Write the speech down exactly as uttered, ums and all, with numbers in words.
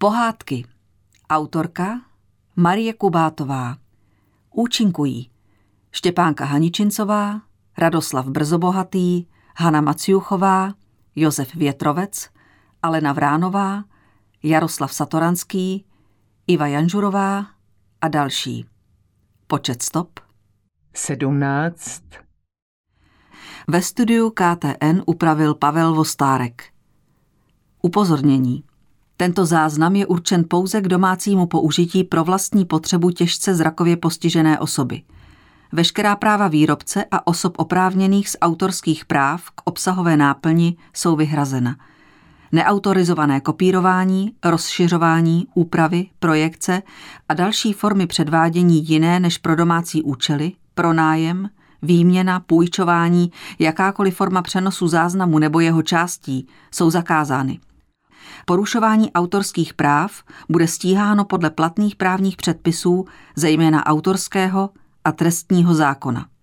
Pohádky. Autorka Marie Kubátová. Účinkují Štěpánka Haničincová, Radoslav Brzobohatý, Hana Maciuchová, Josef Větrovec, Alena Vránová, Jaroslav Satoranský, Iva Janžurová a další. Počet stop sedmnáct. Ve studiu K T N upravil Pavel Vostárek. Upozornění. Tento záznam je určen pouze k domácímu použití pro vlastní potřebu těžce zrakově postižené osoby. Veškerá práva výrobce a osob oprávněných z autorských práv k obsahové náplni jsou vyhrazena. Neautorizované kopírování, rozšiřování, úpravy, projekce a další formy předvádění jiné než pro domácí účely, pronájem, výměna, půjčování, jakákoliv forma přenosu záznamu nebo jeho částí jsou zakázány. Porušování autorských práv bude stíháno podle platných právních předpisů, zejména autorského a trestního zákona.